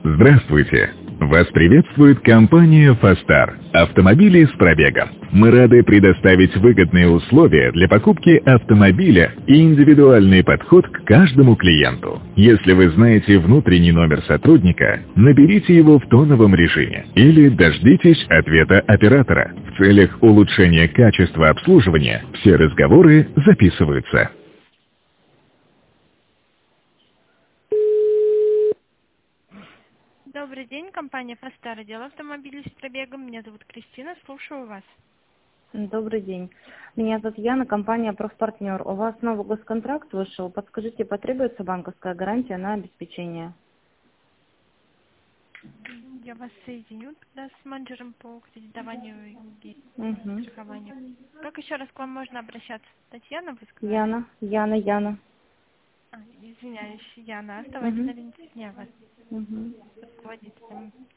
Здравствуйте! Вас приветствует компания «Фастар» – автомобили с пробегом. Мы рады предоставить выгодные условия для покупки автомобиля и индивидуальный подход к каждому клиенту. Если вы знаете внутренний номер сотрудника, наберите его в тоновом режиме или дождитесь ответа оператора. В целях улучшения качества обслуживания все разговоры записываются. Добрый день, компания «Фастар», отдел автомобилей с пробегом. Меня зовут Кристина, слушаю вас. Добрый день. Меня зовут Яна, компания «Профпартнер». У вас новый госконтракт вышел. Подскажите, потребуется банковская гарантия на обеспечение? Я вас соединю тогда с менеджером по кредитованию и Угу. страхованию. Как еще раз к вам можно обращаться? Татьяна, вы сказали? Яна. Извиняюсь, Яна, оставайтесь на Угу. линии, я вас Угу. руководителем.